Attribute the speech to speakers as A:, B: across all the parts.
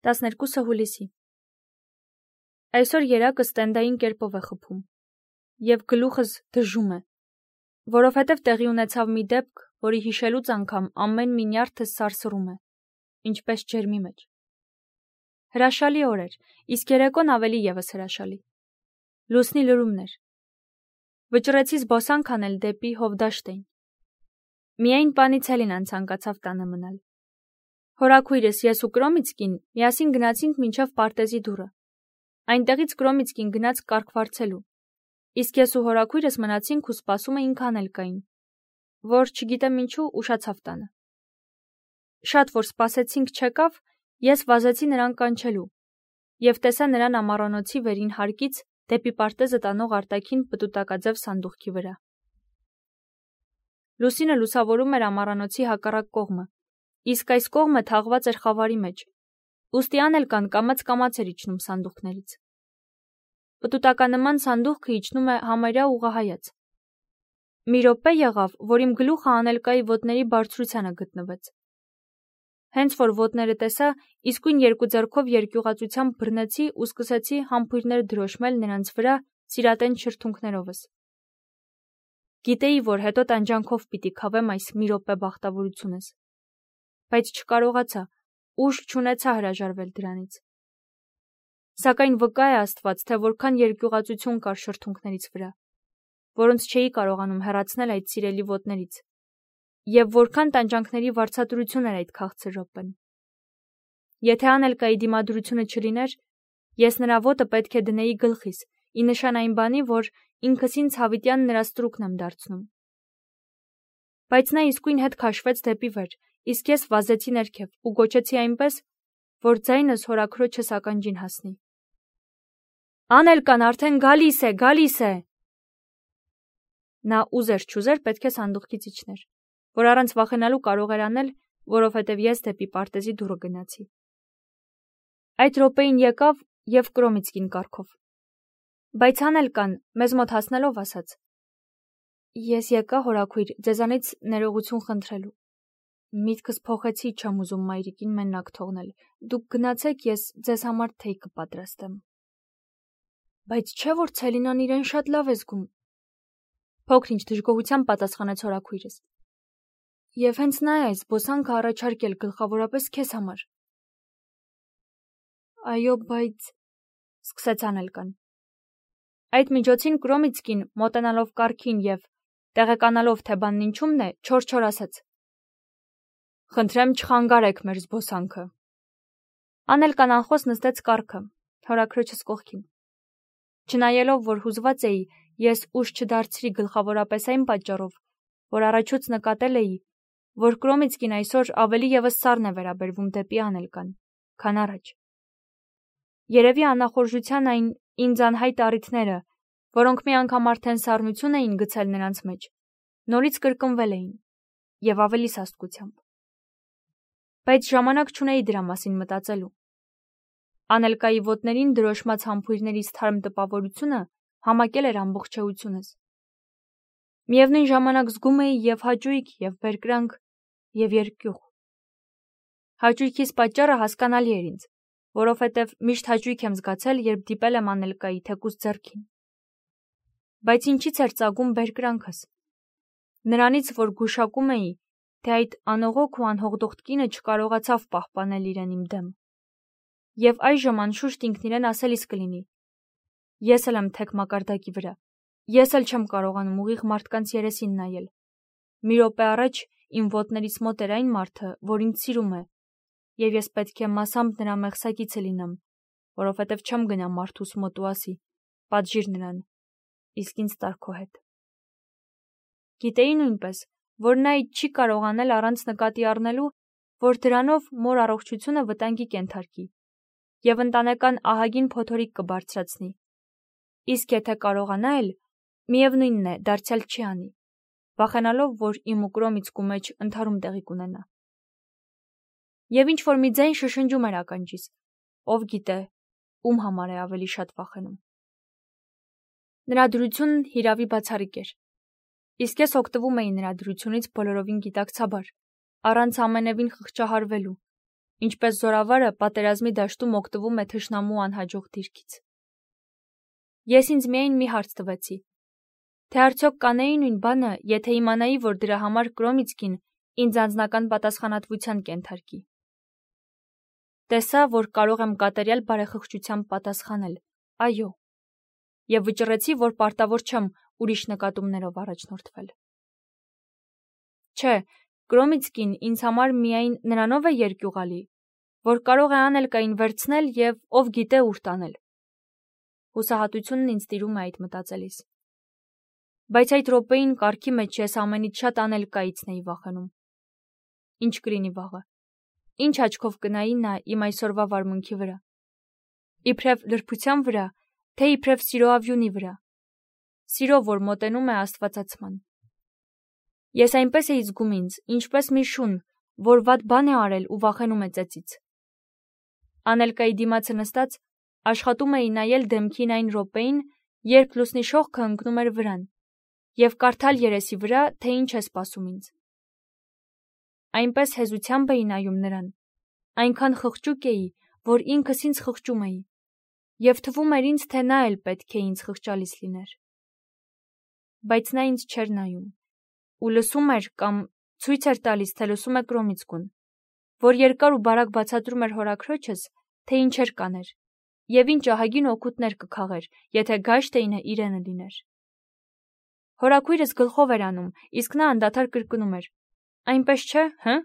A: 12 հուլիսի։ Այսօր երակը ստենդային կերպով է խփում, և գլուխս դժում է, որովհետև տեղի ունեցավ մի դեպք, որի հիշելուց անգամ ամեն մի նյարդս սարսռում է, ինչպես ջերմի մեջ։ Հրաշալի օր էր, իսկ երեկոն ավելի ևս հրաշալի։ Լուսնի լրումն էր։ Վճռեցի զբոսանք անել դեպի Հովդաշտեին։ Միայն պանից Հելինան ցանկացավ տանը մնալ։ Հորաքույրս, ես ու Կրոմիցկին միասին գնացինք մինչև պարտեզի դուռը։ Այնտեղից Կրոմիցկին գնաց կարգ վարձելու, իսկ ես ու հորաքույրս մնացինք ու սպասում էինք Անելկային, որ չգիտեմ ինչու ուշացավ տանը։ Շատ որ սպասեցինք չեկավ, ես վազեցի նրան կանչելու և տեսա նրան ամառանոցի վերին հարկից դեպի պարտեզը տանող արտաքին պտուտակաձև սանդուղքի վրա։ Լուսինը լուսավորում էր ամառանոցի հակառակ կողմը, իսկ այս կողմը թաղված էր խավարի մեջ, ուստի Անելկան կամաց-կամաց էր իջնում սանդուղքներից։ Պտուտականման սանդուղքը իջնում է համարյա ուղղահայաց։ Մի րոպե եղավ, որ իմ գլուխը Անելկայի ոտների բարձրությանը գտնվեց։ Հենց որ ոտները տեսա, իսկույն երկու ձեռքով երկյուղածությամբ բռնեցի ու սկսեցի համբույրներ դրոշմել նրանց վրա սիրատեն շրթունքներովս։ Գիտեի, որ հետո տանջանքով պիտի քավեմ այս մի րոպե բախտավորությունս, բայց չկարողացա, ուժ չունեցա հրաժարվել դրանից։ Սակայն վկա է Աստված, թե որքան երկյուղածություն կար շրթունքներից վրա, որոնց չէի կարողանում հեռացնել այդ սիրելի ոտներից, և որքան տանջանքների վարձատրություն էր այդ քաղցր րոպեն։ Եթե Անելկայի դիմադրությունը չլիներ, ես նրա ոտը պետք է դնեի գլխիս, ի նշան այն բանի, որ ինքս ինձ հավիտյան նրա ստրուկն եմ դարձնում։ Բայց նա իսկույն հետ քաշվեց դեպի վեր, իսկ ես վազեցի ներքև ու գոչեցի այնպես, որ ձայնս հորաքրոջս ականջին հասնի. «Անելկան արդեն գալիս է, գալիս է»։ Նա ուզեր-չուզեր պետք է սանդուղքից իջներ, որ առանց վախենալու կարող էր անել, որովհետև ես դեպի պարտեզի դուռը գնացի։ Այդ րոպեին եկավ և Կրոմիցկին կառքով։ Բայց Անելկան մեզ մոտ հասնելով ասաց. «Ես եկա, հորաքույր, ձեզանից ներողություն խնդրելու։ Միտքս փոխեցի, չեմ ուզում մայրիկին մենակ թողնել։ Դուք գնացեք, ես ձեզ համար թեյ կպատրաստեմ»։ Բայց չէ՞ որ Ցելինան իրեն շատ լավ է զգում, փոքր-ինչ դժգոհությամբ պատասխանեց հորաքույրս։ Եվ հենց նա է այս զբոսանքը առաջարկել գլխավորապես քեզ համար։ Այո, բայց սկսեց Անելկան։ Այդ միջոցին Կրոմիցկին, մոտենալով կառքին և տեղեկանալով, թե բանն ինչումն է, չոր-չոր ասաց. «Խնդրեմ չխանգարեք մեր զբոսանքը»։ Անելկան անխոս նստեց կառքը, հորաքրոջս կողքին։ Չնայելով, որ հուզված էի, ես ուժ չդարձրի գլխավորապես այն պատճառով, որ առաջուց նկատել էի, որ Կրոմիցկին այսօր ավելի ևս սառն է վերաբերվում դեպի Անելկան, քան առաջ։ Երևի անախորժության այն ինձ անհայտ առիթները, որոնք մի անգամ արդեն սառնություն էին գցել նրանց մեջ, նորից կրկնվել էին, և ավելի սաստկությամբ։ Բայց ժամանակ չունեի դրա մասին մտածելու։ Անելկայի ոտներին դրոշմած համբույրներից թարմ տպավորությունը համակել էր ամբողջ էությունս։ Միևնույն ժամանակ զգում էի և հաճույք, և բերկրանք, և երկյուղ։ Հաճույքիս պատճառը հասկանալի էր ինձ, որովհետև միշտ հաճույք եմ զգացել, երբ դիպել եմ Անելկայի թեկուզ ձեռքին։ Բայց ինչից էր ծագում բերկրանքս։ Նրանից, որ գուշակում էի, թե այդ անողոք ու անհողդոխտ կինը չկարողացավ պահպանել իրեն իմ դեմ։ Եվ այժմ անշուշտ ինքն իրեն ասելիս կլինի. ես էլ եմ թեք մակարդակի վրա, ես էլ չեմ կարողանում ուղիղ մարդկանց երեսին նայել։ Մի րոպե առաջ իմ ոտներից մոտ էր այն մարդը, որ ինձ սիրում է, և ես պետք է մասամբ նրա մեղսակիցը լինեմ, որովհետև չեմ գնա մարդուս մոտ ու ասի. պատժիր նրան, իսկ ինձ տար քո հետ։ Գիտեի նույնպես, որ նա այդ չի կարող անել առանց նկատի առնելու, որ դրանով մոր առողջությունը վտանգի կենթարկի և ընտանեկան ահագին փոթորիկ կբարձրացնի, իսկ եթե կարողանա էլ, միևնույնն է, դարձյալ չի անի, վախենալով, որ իմ ու Կրոմիցկու մեջ ընդհարում տեղի կունենա։ Եվ ինչ-որ մի ձայն շշնջում էր ականջիս, ով գիտե, ում համար է ավելի շատ վախենում։ Նրա դրությունն հիրավի բացառիկ էր, իսկ ես օգտվում էի նրա դրությունից բոլորովին գիտակցաբար, առանց ամենևին խղճահարվելու, ինչպես զորավարը պատերազմի դաշտում օգտվում է թշնամու անհաջող դիրքից։ Ես ինձ միայն մի հարց տվեցի. թե արդյոք կանեի նույն բանը, եթե իմանայի, որ դրա համար Կրոմիցկին ինձ անձնական պատասխանատվության կենթարկի։ Տեսա, որ կարող եմ կատարյալ բարեխղճությամբ պատասխանել. այո, եւ վճռեցի, որ պարտավոր չեմ ուրիշ նկատումներով առաջնորդվել։ Չէ, Կրոմիցկին ինձ համար միայն նրանով է երկյուղալի, որ կարող է անելկային վերցնել եւ ով գիտե ուր տանել։ Հուսահատությունն ինձ տիրում է այդ մտածելիս։ Բայց այդ րոպեին կառքի մեջ ես ամենից շատ անելկայիցն էի վախենում։ Ինչ կլինի վաղը։ Ինչ աչքով կնայի նա իմ այսօրվա վարմունքի վրա։ Իբրև լրբության վրա, թե իբրև սիրո ավյունի վրա։ Սիրո, որ մոտենում է աստվածացման։ Ես այնպես էի զգում ինձ, ինչպես մի շուն, որ վատ բան է արել ու վախենում է ծեծից։ Անելկայի դիմացը նստած աշխատում էի նայել դեմքին այն րոպեին, երբ լուսնի շողքը ընկնում էր վրան, եւ կարդալ երեսի վրա, թե ինչ է սպասում ինձ։ Այնպես հեզությամբ էի նայում նրան, այնքան խղճուկ էի, որ ինքս ինձ խղճում էի, եւ թվում էր ինձ, թե նա էլ պետք է ինձ խղճալիս լիներ։ Բայց նա ինձ չէր նայում, ու լսում էր կամ ցույց էր տալիս, թե լսում է Կրոմիցկուն, որ երկար ու բարակ բացատրում էր հորաքրոջս, թե ինչեր կաներ, եւ ինչ ահագին օգուտներ կքաղեր, եթե Գայշտեյնը իրենը լիներ։ Հորաքույրս գլխով էր անում, իսկ նա անդադար կրկնում էր. այնպես չէ, հը՞։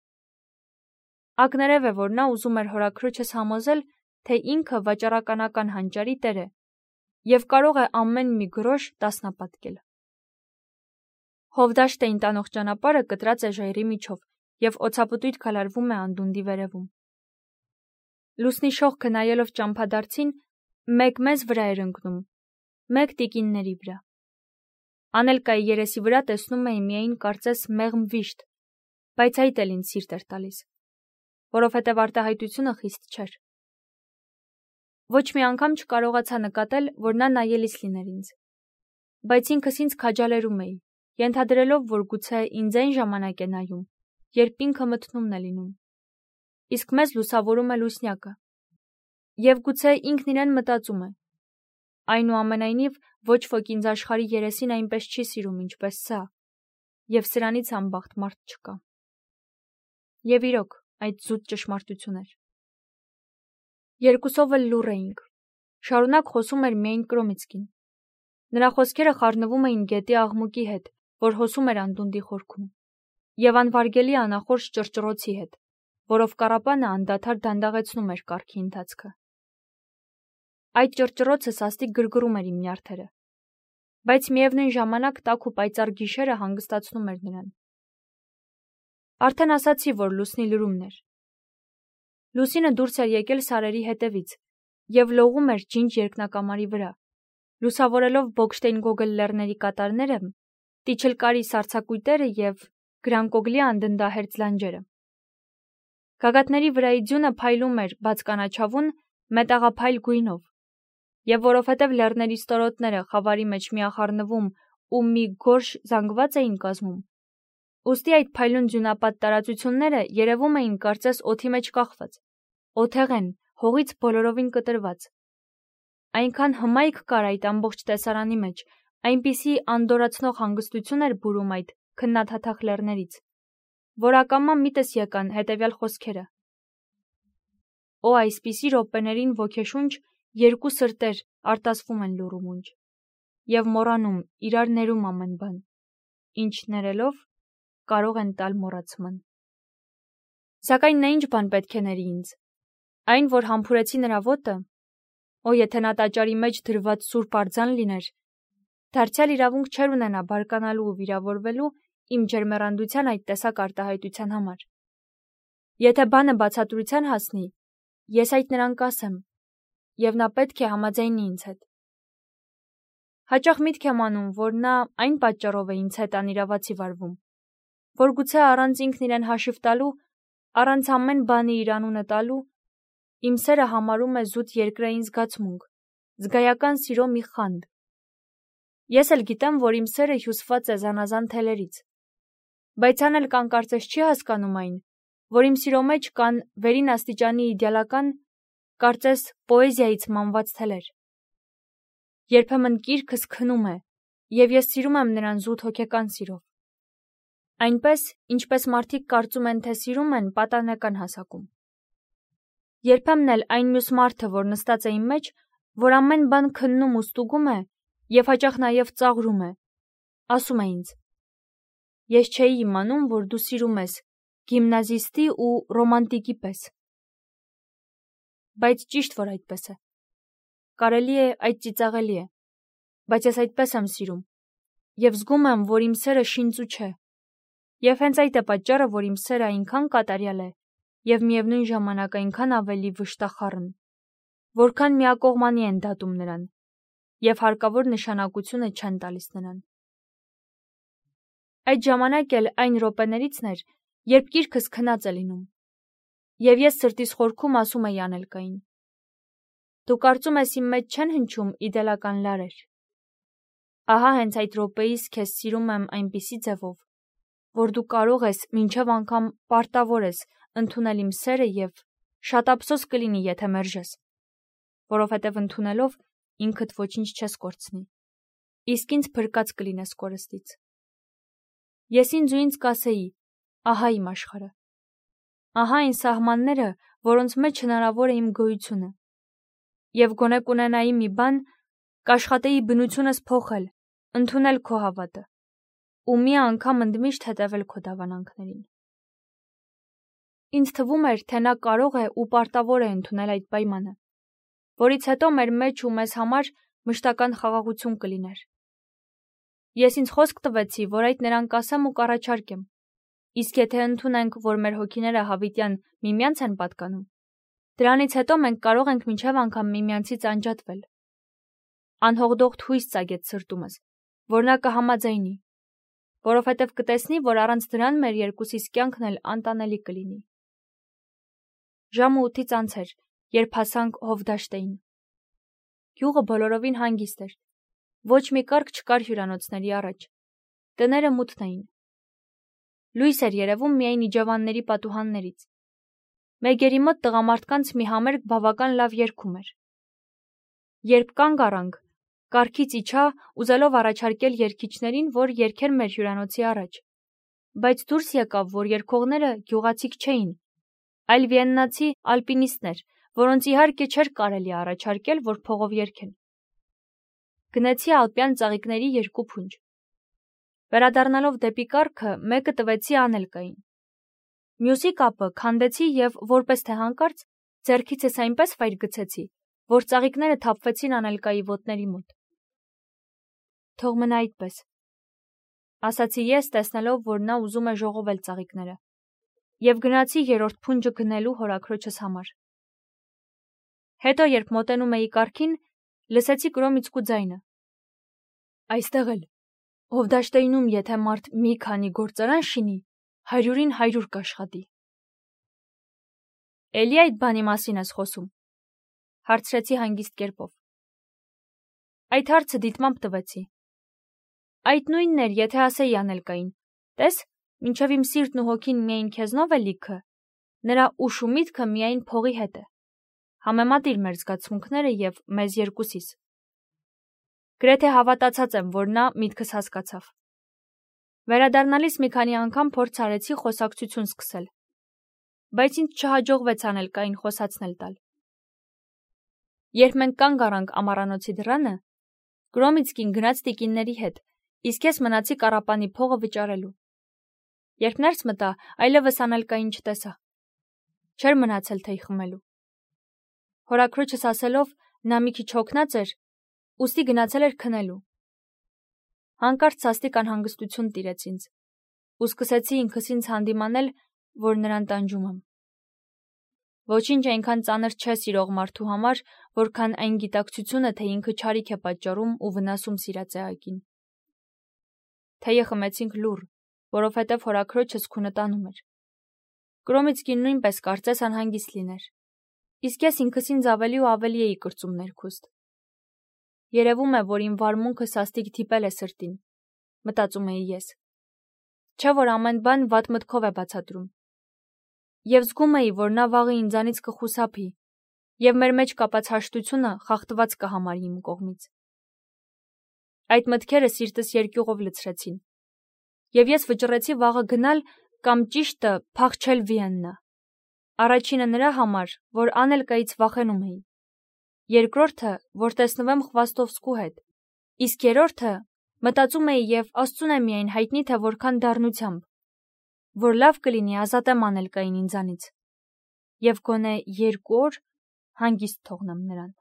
A: Ակներև է, որ նա ուզում էր հորաքրոջս համոզել, թե ինքը վաճառականական հանճարի տեր է եւ կարող է ամեն մի գրոշ տասնապատկել։ Հովդաշտեին տանող ճանապարհը կտրած է ժայռի միջով եւ օծապտույտ քալարվում է անդունդի վերևում։ Լուսնի շողքը նայելով ճամփադարձին, մեկ մեզ վրա էր ընկնում, մեկ տիկինների վրա։ Անելկայի երեսի վրա տեսնում էի միայն կարծես մեղմ վիշտ, բայց այդ էլ ինձ սիրտ էր տալիս, որովհետև արտահայտությունը խիստ չէր։ Ոչ մի անգամ չկարողացա նկատել, որ նա նայելիս լիներ ինձ, բայց ինքս ինձ քաջալերում էի, ենթադրելով, որ գուցե ինձ այն ժամանակ է նայում, երբ ինքը մթնումն է լինում, իսկ մեզ լուսավորում է լուսնյակը, եւ գուցե ինքն իրեն մտածում է. այնուամենայնիվ ոչ ոք ինձ աշխարհի երեսին այնպես չի սիրում, ինչպես սա, եւ սրանից անբախտ մարդ չկա։ Եվ իրոք, այդ զուտ ճշմարտություն էր։ Երկուսով էլ լուռ էինք։ Շարունակ խոսում էր միայն Կրոմիցկին։ Նրա խոսքերը խառնվում էին գետի աղմուկի հետ, որ հոսում էր անդունդի խորքում, եւ անվարգելի անախորժ ճռճռոցի հետ, որով կառապանը անդադար դանդաղեցնում էր կառքի ընթացքը։ Այդ ճռճռոցը սաստիկ գրգռում էր իմ նյարդերը, բայց միևնույն ժամանակ տաք ու պայծառ գիշերը հանգստացնում էր նրան։ Արդեն ասացի, որ լուսնի լրումն էր։ Լուսինը դուրս էր եկել սարերի հետևից եւ լողում էր ջինջ երկնակամարի վրա, լուսավորելով Բոքշտեյնգոգել լեռների կատարները, Տիչելկարի սառցակույտերը եւ Գրանկոգլի անդնդահերձ լանջերը։ Գագաթների վրայի ձյունը փայլում էր բաց կանաչավուն մետաղափայլ գույնով, եւ որովհետեւ լեռների ստորոտները խավարի մեջ միախառնվում ու մի գորշ զանգված էին կազմում, ուստի այդ փայլուն ձյունապատ տարածությունները երևում էին կարծես օդի մեջ կախված, օթեղեն, հողից բոլորովին կտրված։ Այնքան հմայք կար այդ ամբողջ տեսարանի մեջ, այնպիսի անդորացնող հանգստություն էր բուրում այդ քննադատախ լեռներից, որ ակամա միտս եկան հետևյալ խոսքերը. Օ, այսպիսի րոպեներին ոգեշունչ երկու սրտեր արտասվում են լուռ ու մունջ եւ մոռանում, իրար ներում ամեն բան, ինչ ներելով կարող են տալ մոռացման։ Սակայն նա ինչ բան պետք է ների ինձ։ Այն, որ համբուրեցի նրա ոտը, օ, եթե նա տաճարի մեջ դրված սուրբ արձան լիներ, դարձյալ իրավունք չէր ունենա բարկանալու ու վիրավորվելու իմ ջերմեռանդության այդ տեսակ արտահայտության համար։ Եթե բանը բացատրության հասնի, ես այդ նրան կասեմ, եւ նա պետք է համաձայնի ինձ հետ։ Հաճախ միտք եմ անում, որ նա այն պատճառով է ինձ հետ անիրավացի վարվում, որ գուցե առանց ինքն իրեն հաշիվ տալու, առանց ամեն բանի իր անունը տալու, իմ սերը համարում է զուտ երկրային զգացմունք, զգայական սիրո մի խանդ։ Ես էլ գիտեմ, որ իմ սերը հյուսված է զանազան թելերից, բայց անել կան կարծես չի հասկանում այն, որ իմ սիրո մեջ կան վերին աստիճանի իդեալական, կարծես պոեզիայից մանված թելեր։ Երբեմն կիրքս քնում է, եւ ես սիրում եմ նրան զուտ հոգեկան սիրով։ Այնպես, ինչպես մարդիկ կարծում են, թե սիրում են պատանեկան հասակում։ Երբեմն էլ այն մյուս մարդը, որ նստած է իմ մեջ, որ ամեն բան քննում ու ստուգում է, եւ հաճախ նաեւ ծաղրում է, ասում է ինձ. ես չէի իմանում, որ դու սիրում ես գիմնազիստի ու ռոմանտիկի պես։ Բայց ճիշտ որ այդպես է։ Կարելի է այդ ծիծաղելի է, բայց ես այդպես եմ սիրում, եւ զգում եմ, որ իմ սերը շինծու չէ։ Եվ հենց այդ է պատճառը, որ իմ սերը այնքան կատարյալ է եւ միևնույն ժամանակ այնքան ավելի վշտախառն, որքան միակողմանի են դատում նրան եւ հարկավոր նշանակությունը չեն տալիս նրան։ Այդ ժամանակ էլ այն րոպեներիցն էր, երբ կիրքս քնած է լինում, եւ ես սրտիս խորքում ասում էի Անելկային. դու կարծում ես իմ մեջ չեն հնչում իդեալական լարեր։ Ահա հենց այդ րոպեիս քեզ սիրում եմ այնպիսի ձևով, որ դու կարող ես մինչև անգամ պարտավոր ես ընդունել իմ սերը եւ շատ ափսոս կլինի, եթե մերժես, որովհետեւ ընդունելով ինքդ ոչինչ չես կորցնի, իսկ ինձ փրկած կլինես կորստից։ Ես ինձ ու ինձ կասեի. ահա իմ աշխարհը, ահա այն սահմանները, որոնց մեջ հնարավոր է իմ գոյությունը, եւ գոնե կունենայի մի բան, կաշխատեի բնությունս փոխել, ընդունել քո հավատը ու մի անգամ ընդմիշտ հետևել քո դավանանքներին։ Ինձ թվում էր, թե նա կարող է ու պարտավոր է ընդունել այդ պայմանը, որից հետո մեր մեջ ու մեզ համար մշտական խաղաղություն կլիներ։ Ես ինձ խոսք տվեցի, որ այդ նրան կասեմ ու կառաջարկեմ, իսկ եթե ընդունենք, որ մեր հոգիները հավիտյան միմյանց են պատկանում, դրանից հետո մենք կարող ենք մինչև անգամ միմյանցից անջատվել։ Անհողդողդ հույս ծագեց սրտումս, որ նա կհամաձայնի, որովհետև կտեսնի, որ առանց դրան մեր երկուսիս կյանքն էլ անտանելի կլինի։ Ժամը 8-ից անց էր, երբ հասանք Հովդաշտեին։ Գյուղը բոլորովին հանգիստ էր։ Ոչ մի կարգ չկար հյուրանոցների առաջ։ Տները մութն էին։ Լույս էր երևում միայն իջևանների պատուհաններից։ Մեգերի մոտ տղամարդկանց մի համերգ բավական լավ երգում էր։ Երբ կանգ առանք, կառքից իջա, ուզելով առաջարկել երգիչներին, որ երգեր մեր հյուրանոցի առաջ, բայց դուրս եկավ, որ երգողները գյուղացիք չէին, այլ վիեննացի ալպինիստներ, որոնց իհարկե չէր կարելի առաջարկել, որ փողով երգեն։ Գնեցի ալպյան ծաղիկների 2 փունջ։ Վերադառնալով դեպի կառքը, մեկը տվեցի Անելկային։ Մյուսի կապը քանդեցի եւ որպես թե հանկարծ ձեռքիցս այնպես վայր գցեցի, որ ծաղիկները թափվեցին Անելկայի ոտների մոտ։ Թող մնա այդպես, ասացի ես, տեսնելով, որ նա ուզում է ժողովել ծաղիկները, եւ գնացի 3-րդ փունջը գնելու հորաքրոջս համար։ Հետո, երբ մոտենում էի կառքին, լսեցի Կրոմիցկու ձայնը. այստեղ էլ Հովդաշտեյնում, եթե մարդ մի քանի գործարան շինի, 100-ին 100 կաշխատի։ Էլի այդ բանի մասին ես խոսում, հարցրեցի հանգիստ կերպով։ Այդ հարցը դիտմամբ տվեցի։ Այդ նույնն էր, եթե ասեի Անելկային. տես, մինչև իմ սիրտն ու հոգին միայն քեզնով է լիքը, նրա ուշ ու միտքը միայն փողի հետ է։ Համեմատիր մեր զգացմունքները եւ մեզ երկուսիս։ Գրեթե հավատացած եմ, որ նա միտքս հասկացավ։ Վերադառնալիս մի քանի անգամ փորձ արեցի խոսակցություն սկսել, բայց ինձ չհաջողվեց Անելկային խոսացնել տալ։ Երբ մենք կանգ առանք ամառանոցի դռանը, Կրոմիցկին գնաց տիկինների հետ, իսկ ես մնացի կառապանի փողը վճարելու։ Երբ ներս մտա, այլևս Անելկային չտեսա։ Չէր մնացել թեյ խմելու։ Հորաքրոջս ասելով, նա մի քիչ հոգնած էր, ուստի գնացել էր քնելու։ Հանկարծ սաստիկ անհանգստություն տիրեց ինձ, ու սկսեցի ինքս ինձ հանդիմանել, որ նրան տանջում եմ։ Ոչինչ այնքան ծանր չէ սիրող մարդու համար, որքան այն գիտակցությունը, թե ինքը չարիք է պատճառում ու վնասում սիրած էակին։ Թեյը խմեցինք լուռ, որովհետև հորաքրոջս քունը տանում էր։ Կրոմիցկին նույնպես կարծես անհանգիստ լիներ, իսկ ես ինքս ինձ ավելի ու ավելի էի կրծում ներքուստ։ Երևում է, որ իմ վարմունքը սաստիկ դիպել է սրտին, մտածում էի ես։ Չէ՞ որ ամեն բան վատ մտքով է բացատրում։ Եվ զգում էի, որ նա վաղը ինձանից կխուսափի, եւ մեր մեջ կապած հաշտությունը խախտված կհամարի իմ կողմից։ Այդ մտքերը սիրտս երկյուղով լցրեցին, եւ ես վճռեցի վաղը գնալ կամ ճիշտը փախչել Վիեննա։ Առաջինը նրա համար, որ Անելկայից վախենում էի, երկրորդը, որ տեսնվեմ Խվաստովսկու հետ, իսկ երրորդը մտածում էի եւ Աստծուն է միայն հայտնի, թե որքան դառնությամբ, որ լավ կլինի ազատեմ Անելկային ինձանից եւ գոնե 2 օր հանգիստ թողնեմ նրան։